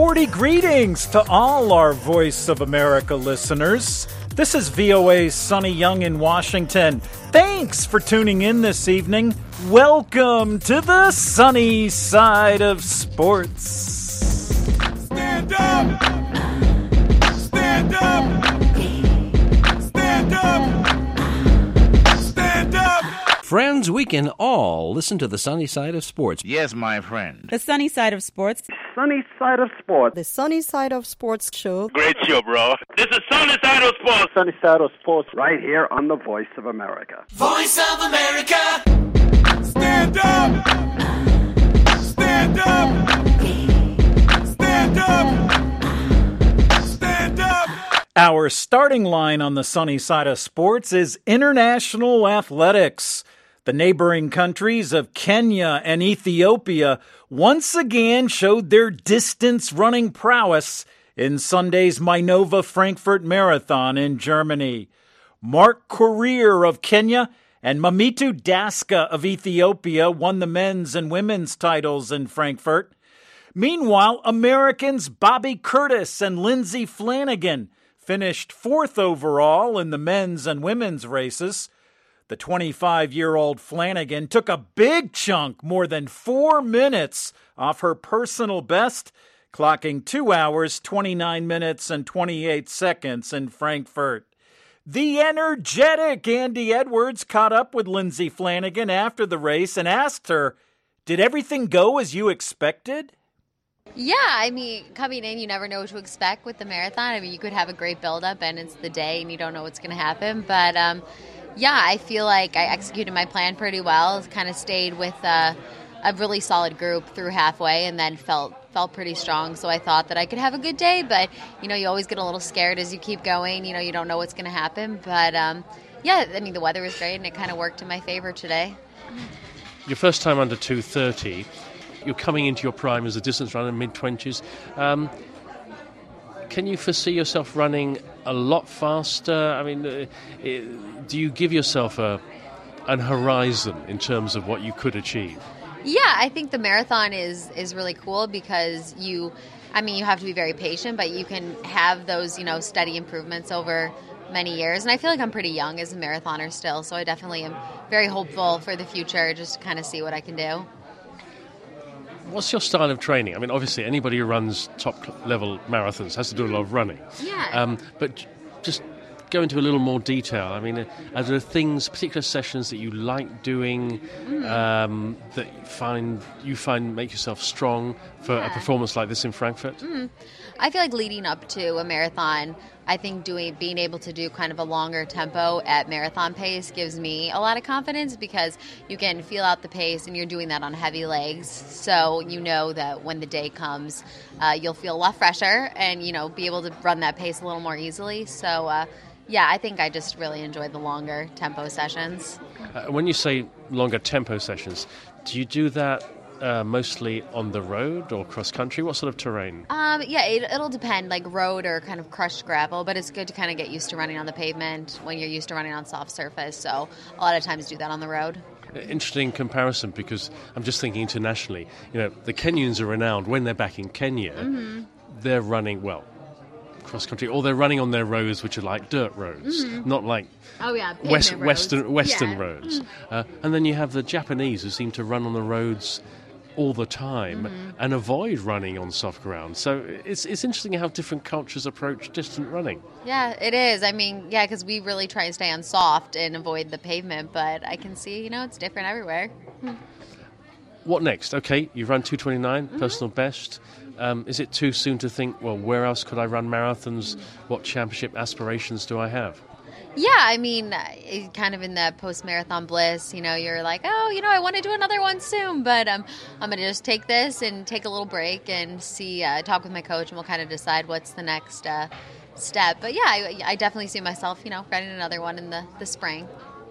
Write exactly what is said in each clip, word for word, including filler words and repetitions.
Sporty greetings to all our Voice of America listeners. This is V O A's Sonny Young in Washington. Thanks for tuning in this evening. Welcome to the sunny side of sports. Stand up! Stand up! Stand up! Stand up! Friends, we can all listen to the sunny side of sports. Yes, my friend. The sunny side of sports. Sunny side of sports. The sunny side of sports show. Great show, bro. This is Sunny Side of Sports. Sunny side of sports right here on the Voice of America. Voice of America! Stand up! Stand up! Stand up! Stand up! Our starting line on the sunny side of sports is international athletics. The neighboring countries of Kenya and Ethiopia once again showed their distance running prowess in Sunday's Minova Frankfurt Marathon in Germany. Mark Korir of Kenya and Mamitu Daska of Ethiopia won the men's and women's titles in Frankfurt. Meanwhile, Americans Bobby Curtis and Lindsey Flanagan finished fourth overall in the men's and women's races. The twenty-five-year-old Flanagan took a big chunk, more than four minutes, off her personal best, clocking two hours, twenty-nine minutes, and twenty-eight seconds in Frankfurt. The energetic Andy Edwards caught up with Lindsey Flanagan after the race and asked her, "Did everything go as you expected?" Yeah, I mean, coming in, you never know what to expect with the marathon. I mean, you could have a great build-up, and it's the day, and you don't know what's going to happen. But, um, yeah, I feel like I executed my plan pretty well. Kind of stayed with uh, a really solid group through halfway, and then felt felt pretty strong. So I thought that I could have a good day. But, you know, you always get a little scared as you keep going. You know, you don't know what's going to happen. But, um, yeah, I mean, the weather was great, and it kind of worked in my favor today. Your first time under two thirty. You're coming into your prime as a distance runner, mid-twenties. Um, can you foresee yourself running a lot faster? I mean, uh, it, do you give yourself a an horizon in terms of what you could achieve? Yeah, I think the marathon is is really cool because you, I mean, you have to be very patient, but you can have those, you know, steady improvements over many years. And I feel like I'm pretty young as a marathoner still, so I definitely am very hopeful for the future, just to kind of see what I can do. What's your style of training? I mean, obviously, anybody who runs top-level marathons has to do a lot of running. Yeah. Um, but just go into a little more detail. I mean, are there things, particular sessions that you like doing, mm. um, that you find you find make yourself strong for yeah. a performance like this in Frankfurt? Mm. I feel like leading up to a marathon, I think doing being able to do kind of a longer tempo at marathon pace gives me a lot of confidence because you can feel out the pace and you're doing that on heavy legs. So you know that when the day comes, uh, you'll feel a lot fresher and, you know, be able to run that pace a little more easily. So, uh, yeah, I think I just really enjoyed the longer tempo sessions. Uh, when you say longer tempo sessions, do you do that Uh, mostly on the road or cross-country? What sort of terrain? Um, yeah, it, it'll depend, like road or kind of crushed gravel, but it's good to kind of get used to running on the pavement when you're used to running on soft surface, so a lot of times do that on the road. Interesting comparison, because I'm just thinking internationally, you know, the Kenyans are renowned when they're back in Kenya, mm-hmm. they're running, well, cross-country, or they're running on their roads which are like dirt roads, mm-hmm. not like oh, yeah, west, roads. western, western yeah. roads. Mm-hmm. Uh, and then you have the Japanese who seem to run on the roads all the time mm-hmm. and avoid running on soft ground. So it's it's interesting how different cultures approach distant running. Yeah, it is. I mean, yeah, because we really try to stay on soft and avoid the pavement, but I can see, you know, it's different everywhere. What next? Okay, you've run two twenty-nine, mm-hmm. personal best. Um, is it too soon to think, well, where else could I run marathons? What championship aspirations do I have? Yeah, I mean, kind of in that post-marathon bliss, you know, you're like, oh, you know, I want to do another one soon, but um, I'm going to just take this and take a little break and see, uh, talk with my coach, and we'll kind of decide what's the next uh, step. But yeah, I, I definitely see myself, you know, running another one in the, the spring.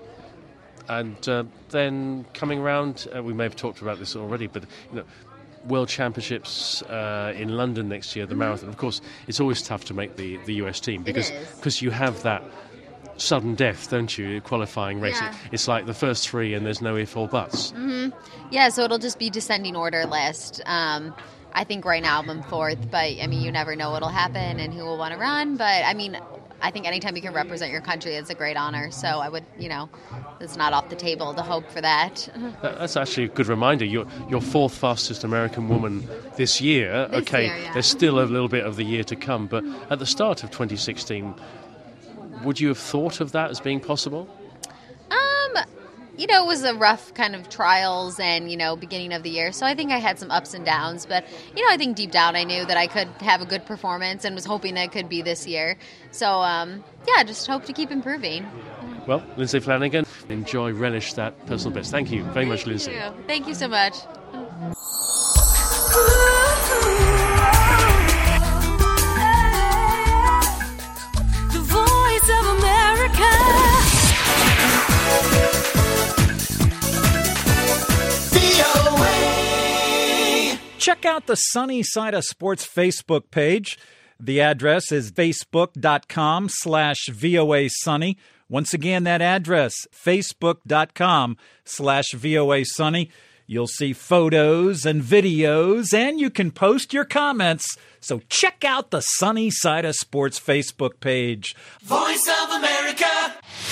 And uh, then coming around, uh, we may have talked about this already, but, you know, World Championships uh, in London next year, the mm-hmm. marathon. Of course, it's always tough to make the, the U S team because because you have that sudden death, don't you, qualifying race. Yeah. It's like the first three and there's no if or buts. Mm-hmm. Yeah, so it'll just be descending order list. Um, I think right now I'm fourth, but I mean, you never know what'll happen and who will want to run. But I mean, I think anytime you can represent your country, it's a great honor. So I would, you know, it's not off the table to hope for that. That's actually a good reminder. You're, you're fourth fastest American woman this year. This okay, year, yeah. There's still a little bit of the year to come. But at the start of twenty sixteen, would you have thought of that as being possible? Um, you know, it was a rough kind of trials and, you know, beginning of the year. So I think I had some ups and downs. But, you know, I think deep down I knew that I could have a good performance and was hoping it could be this year. So, um, yeah, just hope to keep improving. Well, Lindsay Flanagan, enjoy, relish that personal best. Thank you very much, Lindsay. Thank you. Thank you so much. The Voice of America. Check out the Sunny Side of Sports Facebook page. The address is facebook.com slash VOA Sunny. Once again, that address, facebook.com slash VOA Sunny. You'll see photos and videos, and you can post your comments. So check out the Sunny Side of Sports Facebook page. Voice of America.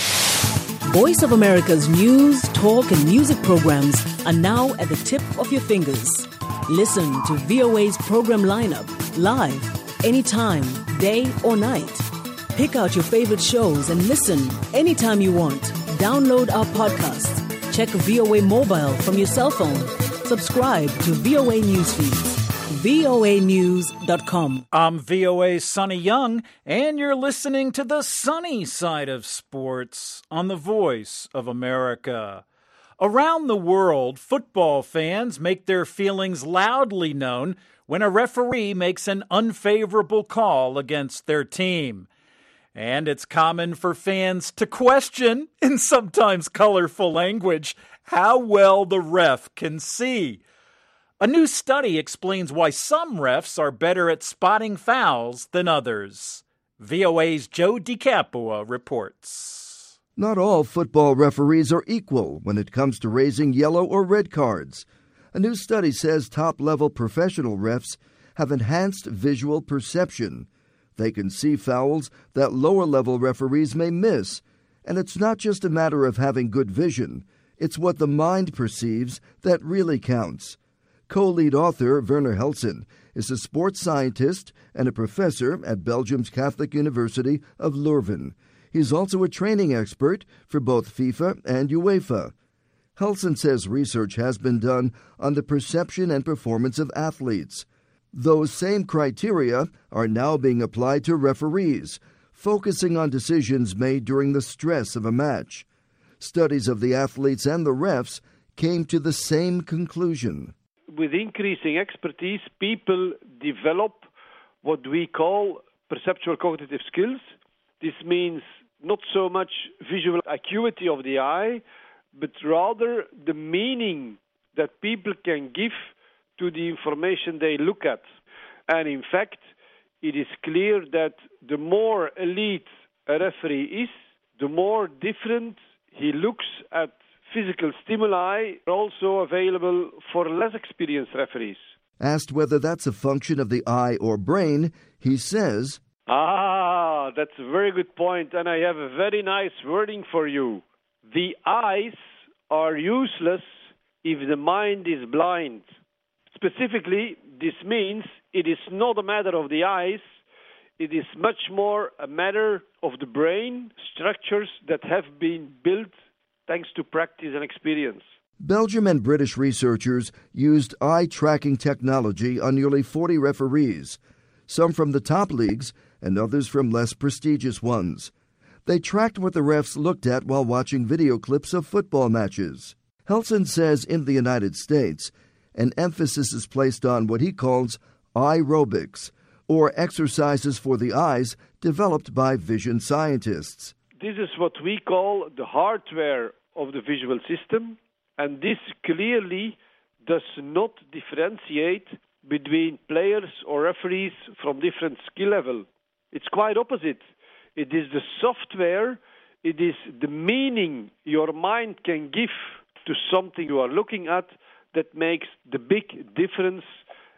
Voice of America's news, talk, and music programs are now at the tip of your fingers. Listen to V O A's program lineup live, anytime, day or night. Pick out your favorite shows and listen anytime you want. Download our podcasts. Check V O A Mobile from your cell phone. Subscribe to V O A Newsfeed. V O A news dot com. I'm V O A's Sonny Young, and you're listening to the Sunny Side of Sports on the Voice of America. Around the world, football fans make their feelings loudly known when a referee makes an unfavorable call against their team. And it's common for fans to question, in sometimes colorful language, how well the ref can see. A new study explains why some refs are better at spotting fouls than others. V O A's Joe DiCapua reports. Not all football referees are equal when it comes to raising yellow or red cards. A new study says top-level professional refs have enhanced visual perception. They can see fouls that lower-level referees may miss. And it's not just a matter of having good vision. It's what the mind perceives that really counts. Co-lead author Werner Helsen is a sports scientist and a professor at Belgium's Catholic University of Leuven. He's also a training expert for both FIFA and UEFA. Helsen says research has been done on the perception and performance of athletes. Those same criteria are now being applied to referees, focusing on decisions made during the stress of a match. Studies of the athletes and the refs came to the same conclusion. With increasing expertise, people develop what we call perceptual cognitive skills. This means not so much visual acuity of the eye, but rather the meaning that people can give to the information they look at. And in fact, it is clear that the more elite a referee is, the more different he looks at physical stimuli, also available for less experienced referees. Asked whether that's a function of the eye or brain, he says, Ah, that's a very good point, and I have a very nice wording for you. The eyes are useless if the mind is blind. Specifically, this means it is not a matter of the eyes, it is much more a matter of the brain structures that have been built thanks to practice and experience. Belgium and British researchers used eye-tracking technology on nearly forty referees, some from the top leagues and others from less prestigious ones. They tracked what the refs looked at while watching video clips of football matches. Helsen says in the United States, an emphasis is placed on what he calls eye-robics, or exercises for the eyes developed by vision scientists. This is what we call the hardware of the visual system, and this clearly does not differentiate between players or referees from different skill level. It's quite opposite. It is the software, it is the meaning your mind can give to something you are looking at that makes the big difference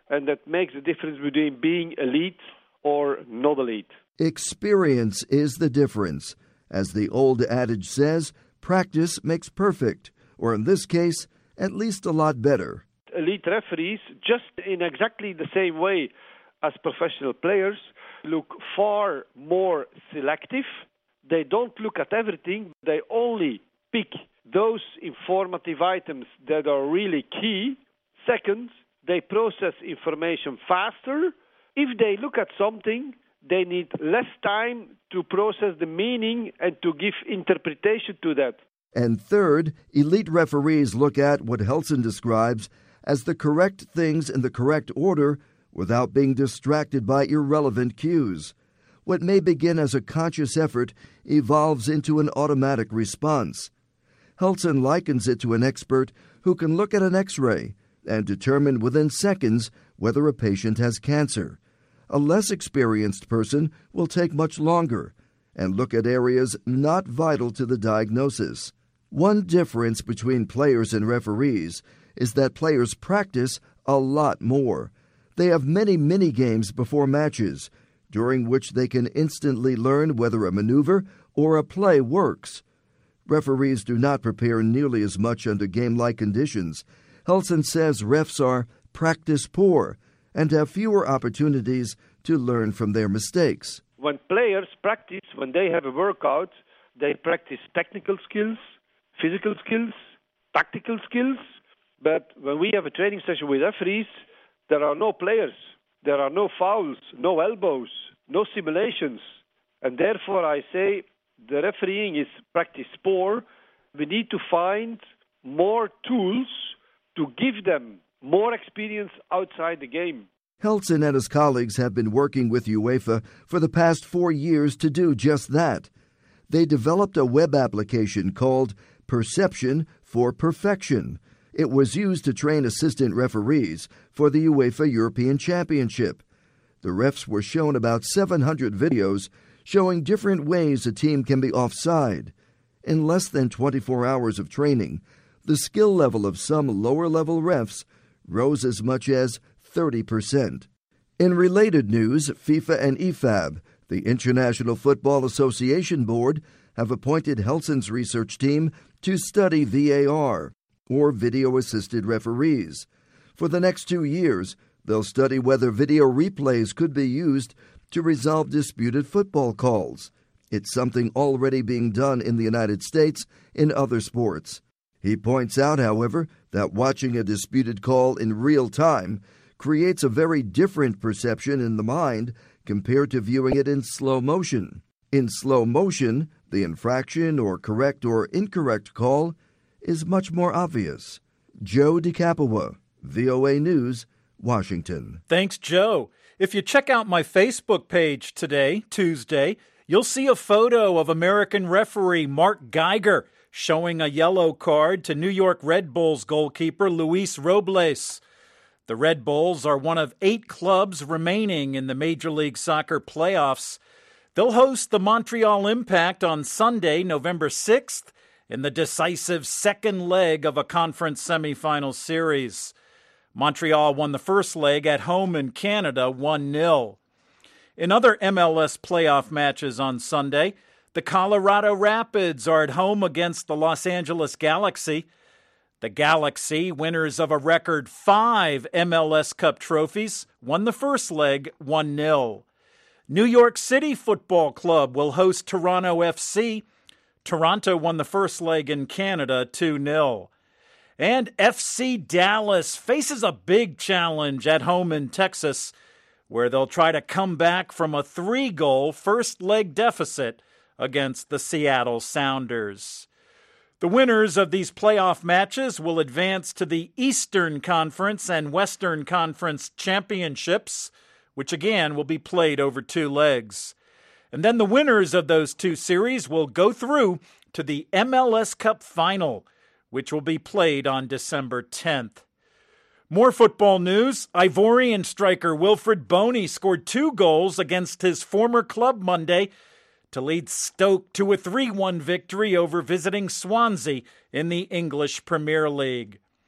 and that makes the difference between being elite or not elite. Experience is the difference. As the old adage says, practice makes perfect, or in this case, at least a lot better. Elite referees, just in exactly the same way as professional players, look far more selective. They don't look at everything. They only pick those informative items that are really key. Second, they process information faster. If they look at something, they need less time to process the meaning and to give interpretation to that. And third, elite referees look at what Heltzen describes as the correct things in the correct order without being distracted by irrelevant cues. What may begin as a conscious effort evolves into an automatic response. Heltzen likens it to an expert who can look at an X-ray and determine within seconds whether a patient has cancer. A less experienced person will take much longer and look at areas not vital to the diagnosis. One difference between players and referees is that players practice a lot more. They have many mini-games before matches, during which they can instantly learn whether a maneuver or a play works. Referees do not prepare nearly as much under game-like conditions. Heltzen says refs are practice poor and have fewer opportunities to learn from their mistakes. When players practice, when they have a workout, they practice technical skills, physical skills, tactical skills. But when we have a training session with referees, there are no players, there are no fouls, no elbows, no simulations. And therefore I say the refereeing is practice poor. We need to find more tools to give them more experience outside the game. Heltzen and his colleagues have been working with UEFA for the past four years to do just that. They developed a web application called Perception for Perfection. It was used to train assistant referees for the UEFA European Championship. The refs were shown about seven hundred videos showing different ways a team can be offside. In less than twenty-four hours of training, the skill level of some lower-level refs rose as much as thirty percent. In related news, FIFA and I F A B, the International Football Association Board, have appointed Heltzen's research team to study V A R, or video-assisted referees. For the next two years, they'll study whether video replays could be used to resolve disputed football calls. It's something already being done in the United States in other sports. He points out, however, that watching a disputed call in real time creates a very different perception in the mind compared to viewing it in slow motion. In slow motion, the infraction or correct or incorrect call is much more obvious. Joe DeCapua, V O A News, Washington. Thanks, Joe. If you check out my Facebook page today, Tuesday, you'll see a photo of American referee Mark Geiger showing a yellow card to New York Red Bulls goalkeeper Luis Robles. The Red Bulls are one of eight clubs remaining in the Major League Soccer playoffs. They'll host the Montreal Impact on Sunday, November sixth, in the decisive second leg of a conference semifinal series. Montreal won the first leg at home in Canada one nil. In other M L S playoff matches on Sunday, the Colorado Rapids are at home against the Los Angeles Galaxy. The Galaxy, winners of a record five M L S Cup trophies, won the first leg one nil. New York City Football Club will host Toronto F C. Toronto won the first leg in Canada two nil. And F C Dallas faces a big challenge at home in Texas, where they'll try to come back from a three-goal first-leg deficit against the Seattle Sounders. The winners of these playoff matches will advance to the Eastern Conference and Western Conference championships, which again will be played over two legs. And then the winners of those two series will go through to the M L S Cup Final, which will be played on December tenth. More football news. Ivorian striker Wilfred Boney scored two goals against his former club Monday to lead Stoke to a three one victory over visiting Swansea in the English Premier League.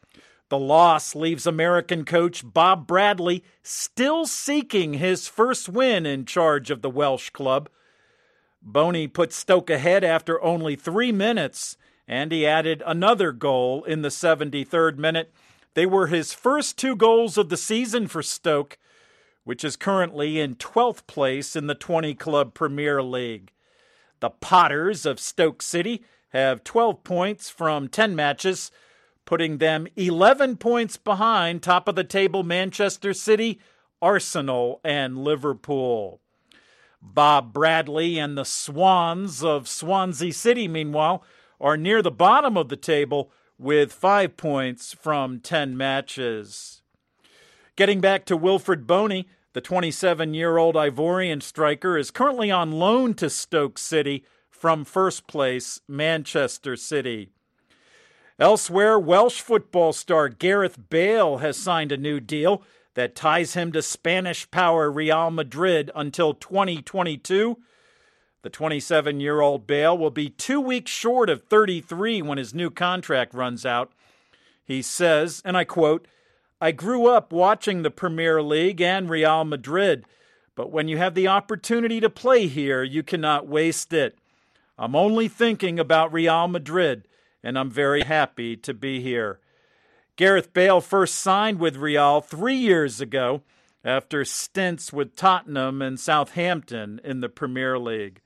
The loss leaves American coach Bob Bradley still seeking his first win in charge of the Welsh club. Boney put Stoke ahead after only three minutes, and he added another goal in the seventy-third minute. They were his first two goals of the season for Stoke, which is currently in twelfth place in the twenty-club Premier League. The Potters of Stoke City have twelve points from ten matches, putting them eleven points behind top-of-the-table Manchester City, Arsenal, and Liverpool. Bob Bradley and the Swans of Swansea City, meanwhile, are near the bottom of the table with five points from ten matches. Getting back to Wilfred Boney, the twenty-seven-year-old Ivorian striker is currently on loan to Stoke City from first place Manchester City. Elsewhere, Welsh football star Gareth Bale has signed a new deal that ties him to Spanish power Real Madrid until twenty twenty-two. The twenty-seven-year-old Bale will be two weeks short of thirty-three when his new contract runs out. He says, and I quote, "I grew up watching the Premier League and Real Madrid, but when you have the opportunity to play here, you cannot waste it. I'm only thinking about Real Madrid, and I'm very happy to be here." Gareth Bale first signed with Real three years ago after stints with Tottenham and Southampton in the Premier League.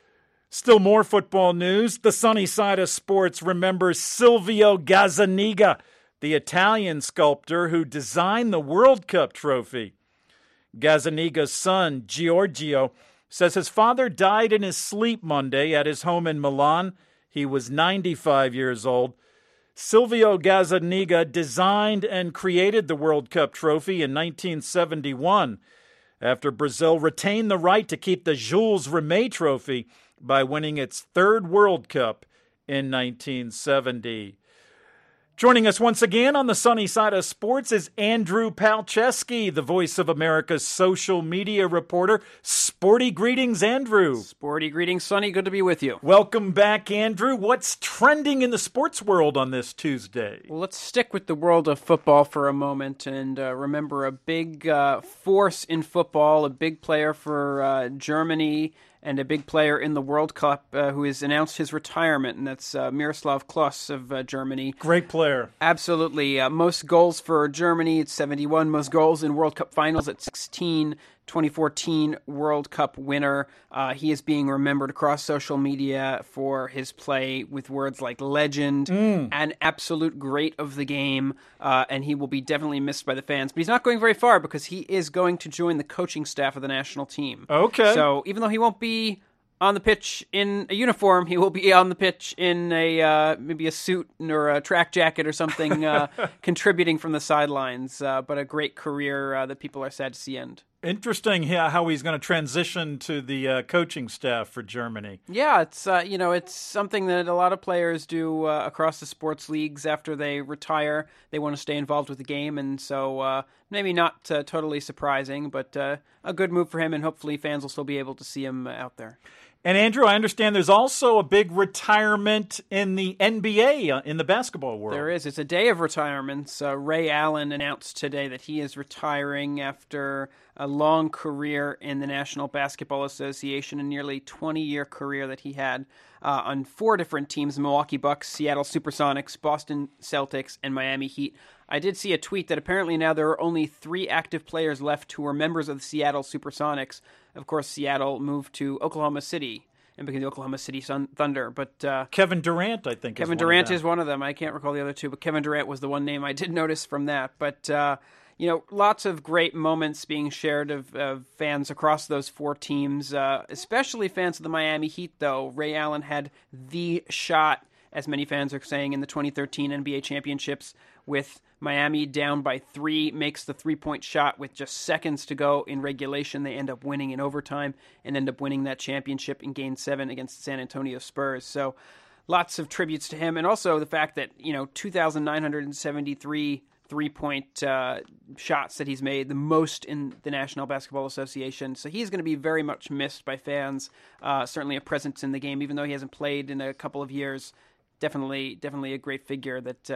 Still more football news. The sunny side of sports remembers Silvio Gazzaniga, the Italian sculptor who designed the World Cup trophy. Gazzaniga's son, Giorgio, says his father died in his sleep Monday at his home in Milan. He was ninety-five years old. Silvio Gazzaniga designed and created the World Cup trophy in nineteen seventy-one after Brazil retained the right to keep the Jules Rimet trophy by winning its third World Cup in nineteen seventy. Joining us once again on the sunny side of sports is Andrew Palczewski, the Voice of America's social media reporter. Sporty greetings, Andrew. Sporty greetings, Sonny. Good to be with you. Welcome back, Andrew. What's trending in the sports world on this Tuesday? Well, let's stick with the world of football for a moment and uh, remember a big uh, force in football, a big player for uh, Germany, and a big player in the World Cup uh, who has announced his retirement, and that's uh, Miroslav Klose of uh, Germany. Great player. Absolutely. Uh, most goals for Germany at seventy-one, most goals in World Cup finals at sixteen, twenty fourteen World Cup winner. Uh, he is being remembered across social media for his play with words like legend, mm. an absolute great of the game, uh, and he will be definitely missed by the fans. But he's not going very far because he is going to join the coaching staff of the national team. Okay. So even though he won't be on the pitch in a uniform, he will be on the pitch in a uh, maybe a suit or a track jacket or something, uh, contributing from the sidelines. Uh, but a great career uh, that people are sad to see end. Interesting yeah, how he's going to transition to the uh, coaching staff for Germany. Yeah, it's uh, you know it's something that a lot of players do uh, across the sports leagues after they retire. They want to stay involved with the game, and so uh, maybe not uh, totally surprising, but uh, a good move for him, and hopefully fans will still be able to see him out there. And Andrew, I understand there's also a big retirement in the N B A, uh, in the basketball world. There is. It's a day of retirements. Uh, Ray Allen announced today that he is retiring after a long career in the National Basketball Association, a nearly twenty-year career that he had uh, on four different teams: Milwaukee Bucks, Seattle Supersonics, Boston Celtics, and Miami Heat. I did see a tweet that apparently now there are only three active players left who are members of the Seattle Supersonics. Of course, Seattle moved to Oklahoma City and became the Oklahoma City Sun- Thunder. But uh, Kevin Durant, I think, Kevin is Durant one is one of them. I can't recall the other two, but Kevin Durant was the one name I did notice from that. But uh, you know, lots of great moments being shared of, of fans across those four teams, uh, especially fans of the Miami Heat. Though Ray Allen had the shot, as many fans are saying, in the twenty thirteen N B A championships with Miami down by three, makes the three-point shot with just seconds to go in regulation. They end up winning in overtime and end up winning that championship in Game seven against the San Antonio Spurs. So lots of tributes to him. And also the fact that, you know, two thousand nine hundred seventy-three three-point uh, shots that he's made, the most in the National Basketball Association. So he's going to be very much missed by fans, uh, certainly a presence in the game, even though he hasn't played in a couple of years. Definitely, definitely a great figure that uh,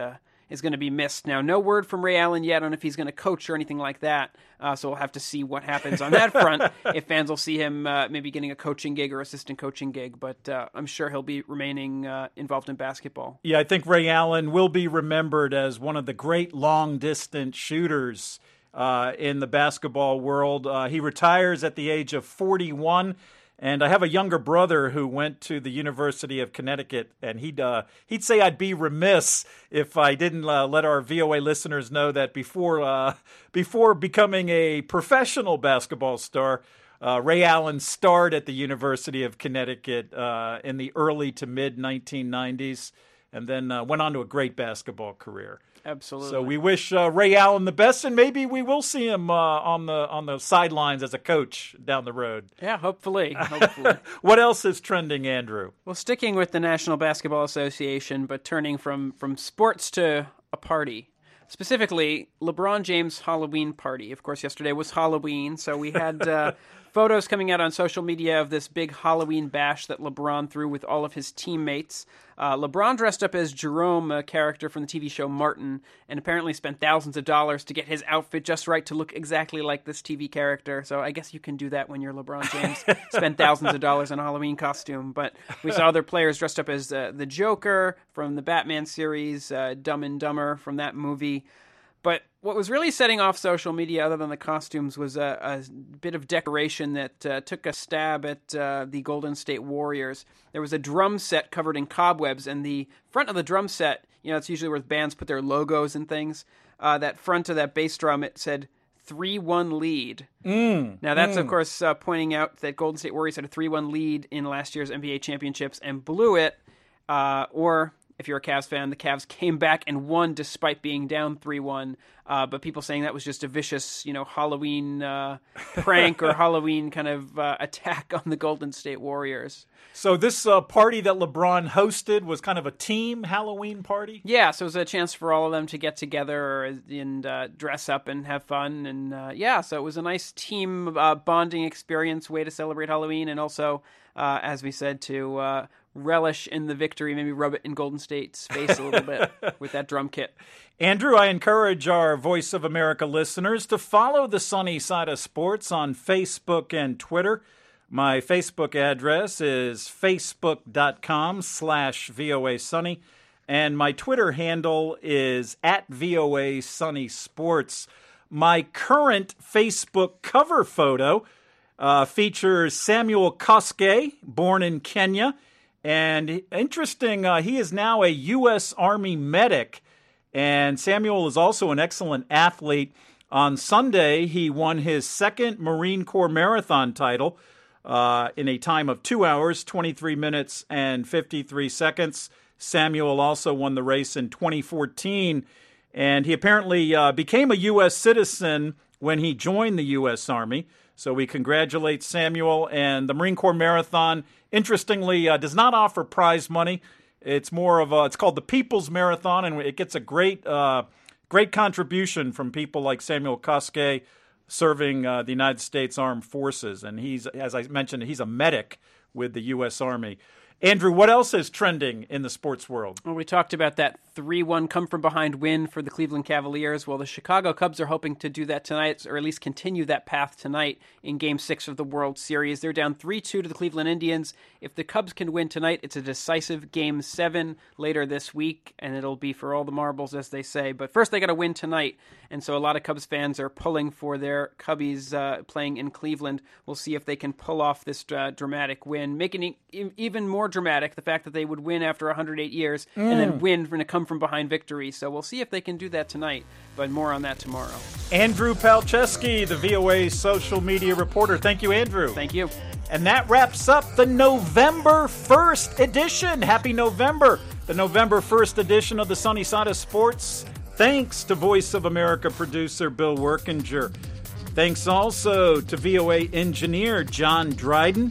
is going to be missed. Now, no word from Ray Allen yet on if he's going to coach or anything like that, uh, so we'll have to see what happens on that front, if fans will see him uh, maybe getting a coaching gig or assistant coaching gig, but uh, I'm sure he'll be remaining uh, involved in basketball. Yeah, I think Ray Allen will be remembered as one of the great long-distance shooters uh, in the basketball world. Uh, he retires at the age of forty-one. And I have a younger brother who went to the University of Connecticut, and he'd uh, he'd say I'd be remiss if I didn't uh, let our V O A listeners know that before uh, before becoming a professional basketball star, uh, Ray Allen starred at the University of Connecticut uh, in the early to mid nineteen nineties, and then uh, went on to a great basketball career. Absolutely. So we wish uh, Ray Allen the best, and maybe we will see him uh, on the on the sidelines as a coach down the road. Yeah, hopefully. hopefully. What else is trending, Andrew? Well, sticking with the National Basketball Association, but turning from, from sports to a party. Specifically, LeBron James' Halloween party. Of course, yesterday was Halloween, so we had uh, photos coming out on social media of this big Halloween bash that LeBron threw with all of his teammates. Uh, LeBron dressed up as Jerome, a character from the T V show Martin, and apparently spent thousands of dollars to get his outfit just right to look exactly like this T V character. So I guess you can do that when you're LeBron James. Spend thousands of dollars on a Halloween costume. But we saw other players dressed up as uh, the Joker from the Batman series, uh, Dumb and Dumber from that movie. But what was really setting off social media, other than the costumes, was a, a bit of decoration that uh, took a stab at uh, the Golden State Warriors. There was a drum set covered in cobwebs, and the front of the drum set, you know, it's usually where bands put their logos and things. Uh, that front of that bass drum, it said three one lead. Mm, now, that's, mm. of course, uh, pointing out that Golden State Warriors had a three one lead in last year's N B A championships and blew it, uh, or... if you're a Cavs fan, the Cavs came back and won despite being down three one. Uh, but people saying that was just a vicious, you know, Halloween uh, prank or Halloween kind of uh, attack on the Golden State Warriors. So this uh, party that LeBron hosted was kind of a team Halloween party? Yeah, so it was a chance for all of them to get together and uh, dress up and have fun. And uh, yeah, so it was a nice team uh, bonding experience, way to celebrate Halloween. And also, uh, as we said, to uh, relish in the victory, maybe rub it in Golden State's face a little bit with that drum kit. Andrew, I encourage our Voice of America listeners to follow the Sunny Side of Sports on Facebook and Twitter. My Facebook address is facebook.com slash VOA Sunny, and my Twitter handle is at VOA Sunny Sports. My current Facebook cover photo uh, features Samuel Koskei, born in Kenya. And interesting, uh, he is now a U S Army medic, and Samuel is also an excellent athlete. On Sunday, he won his second Marine Corps Marathon title uh, in a time of two hours, twenty-three minutes, and fifty-three seconds. Samuel also won the race in twenty fourteen, and he apparently uh, became a U S citizen when he joined the U S Army. So we congratulate Samuel, and the Marine Corps Marathon, interestingly, uh, does not offer prize money. It's more of a, it's called the People's Marathon, and it gets a great uh, great contribution from people like Samuel Koskei serving uh, the United States Armed Forces. And he's, as I mentioned, he's a medic with the U S Army. Andrew, what else is trending in the sports world? Well, we talked about that three one come-from-behind win for the Cleveland Cavaliers. Well, the Chicago Cubs are hoping to do that tonight, or at least continue that path tonight in Game six of the World Series. They're down three two to the Cleveland Indians. If the Cubs can win tonight, it's a decisive Game seven later this week, and it'll be for all the marbles, as they say. But first, they got to win tonight, and so a lot of Cubs fans are pulling for their Cubbies uh, playing in Cleveland. We'll see if they can pull off this uh, dramatic win, making it even more dramatic, the fact that they would win after one hundred eight years mm. and then win from a come-from-behind victory. So we'll see if they can do that tonight, but more on that tomorrow. Andrew Palczewski, the V O A social media reporter. Thank you, Andrew. Thank you. And that wraps up the November first edition. Happy November. The November first edition of the Sunny Side of Sports. Thanks to Voice of America producer Bill Workinger. Thanks also to V O A engineer John Dryden.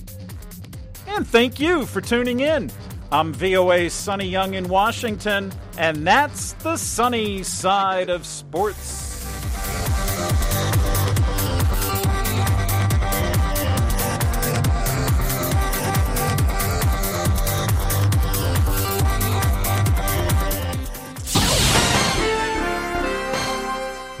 And thank you for tuning in. I'm V O A's Sonny Young in Washington, and that's the Sunny Side of Sports.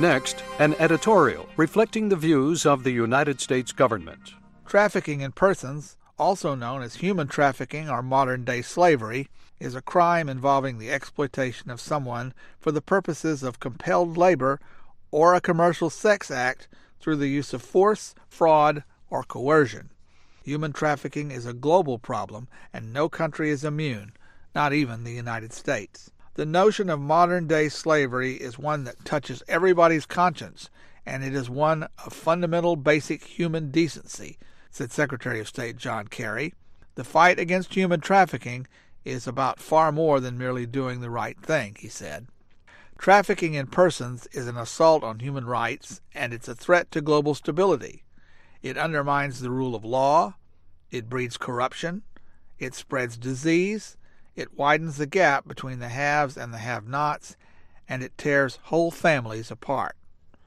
Next, an editorial reflecting the views of the United States government. Trafficking in persons, also known as human trafficking or modern-day slavery, is a crime involving the exploitation of someone for the purposes of compelled labor or a commercial sex act through the use of force, fraud, or coercion. Human trafficking is a global problem, and no country is immune, not even the United States. The notion of modern-day slavery is one that touches everybody's conscience, and it is one of fundamental basic human decency, said Secretary of State John Kerry. The fight against human trafficking is about far more than merely doing the right thing, he said. Trafficking in persons is an assault on human rights, and it's a threat to global stability. It undermines the rule of law, it breeds corruption, it spreads disease, it widens the gap between the haves and the have-nots, and it tears whole families apart.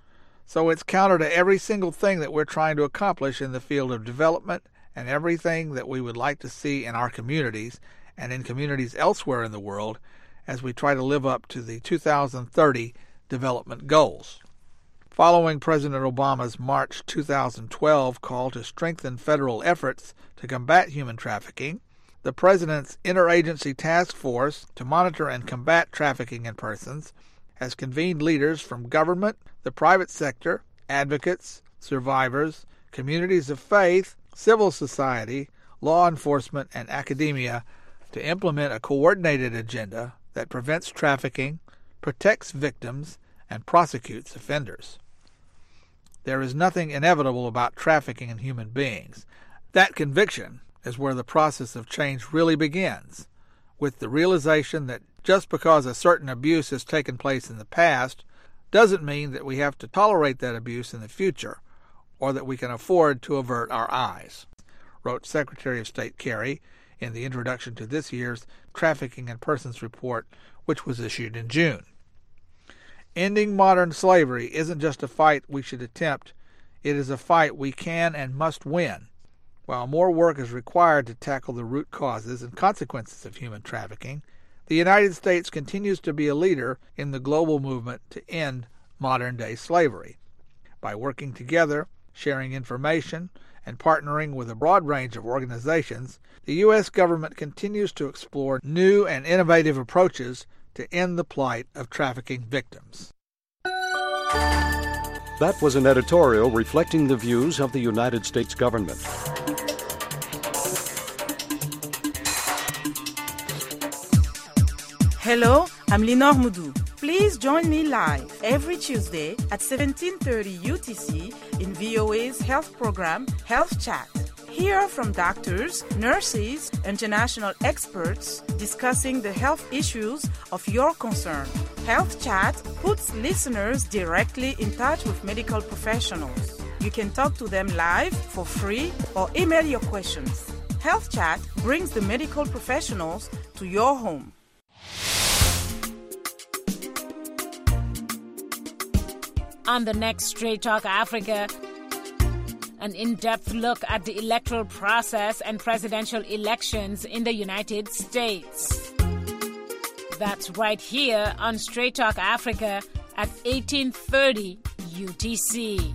So it's counter to every single thing that we're trying to accomplish in the field of development and everything that we would like to see in our communities and in communities elsewhere in the world as we try to live up to the two thousand thirty development goals. Following President Obama's March two thousand twelve call to strengthen federal efforts to combat human trafficking, the President's Interagency Task Force to monitor and combat trafficking in persons has convened leaders from government, the private sector, advocates, survivors, communities of faith, civil society, law enforcement, and academia to implement a coordinated agenda that prevents trafficking, protects victims, and prosecutes offenders. There is nothing inevitable about trafficking in human beings. That conviction is where the process of change really begins, with the realization that just because a certain abuse has taken place in the past doesn't mean that we have to tolerate that abuse in the future, or that we can afford to avert our eyes, wrote Secretary of State Kerry in the introduction to this year's Trafficking in Persons report, which was issued in June. Ending modern slavery isn't just a fight we should attempt, it is a fight we can and must win. While more work is required to tackle the root causes and consequences of human trafficking, the United States continues to be a leader in the global movement to end modern-day slavery. By working together, sharing information, and partnering with a broad range of organizations, the U S government continues to explore new and innovative approaches to end the plight of trafficking victims. That was an editorial reflecting the views of the United States government. Hello, I'm Lenore Moudou. Please join me live every Tuesday at seventeen thirty U T C in V O A's health program, Health Chat. Hear from doctors, nurses, international experts discussing the health issues of your concern. Health Chat puts listeners directly in touch with medical professionals. You can talk to them live for free or email your questions. Health Chat brings the medical professionals to your home. On the next Straight Talk Africa, an in-depth look at the electoral process and presidential elections in the United States. That's right here on Straight Talk Africa at eighteen thirty U T C.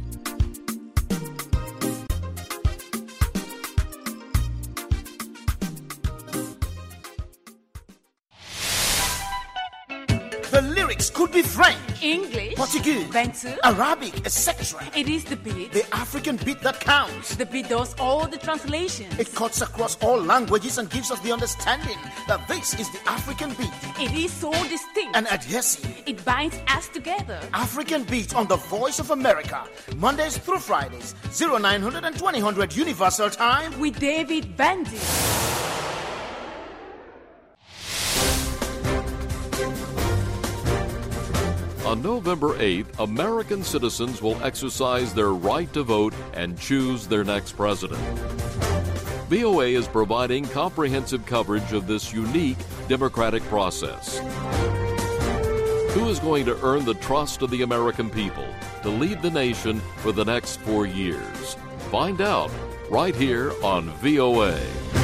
The lyrics could be French, English, Portuguese, Bantu, Arabic, et cetera. It is the beat. The African beat that counts. The beat does all the translations. It cuts across all languages and gives us the understanding that this is the African beat. It is so distinct and adhesive. It binds us together. African Beat on the Voice of America, Mondays through Fridays, oh nine hundred and twenty hundred Universal Time with David Bandy. On November eighth, American citizens will exercise their right to vote and choose their next president. V O A is providing comprehensive coverage of this unique democratic process. Who is going to earn the trust of the American people to lead the nation for the next four years? Find out right here on V O A.